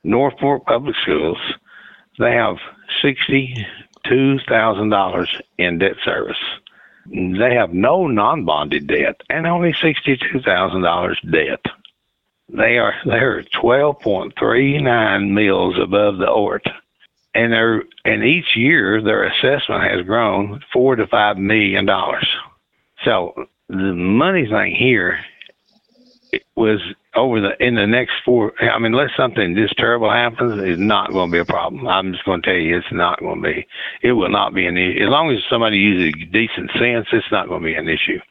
North Fork Public Schools, they have $62,000 in debt service. They have no non-bonded debt and only $62,000 debt. They're 12.39 mills above the ORT, and each year their assessment has grown $4 to $5 million. So the money thing here was in the next four. I mean, unless something just terrible happens, it's not going to be a problem. I'm just going to tell you, it's not going to be. It will not be an issue as long as somebody uses decent sense. It's not going to be an issue.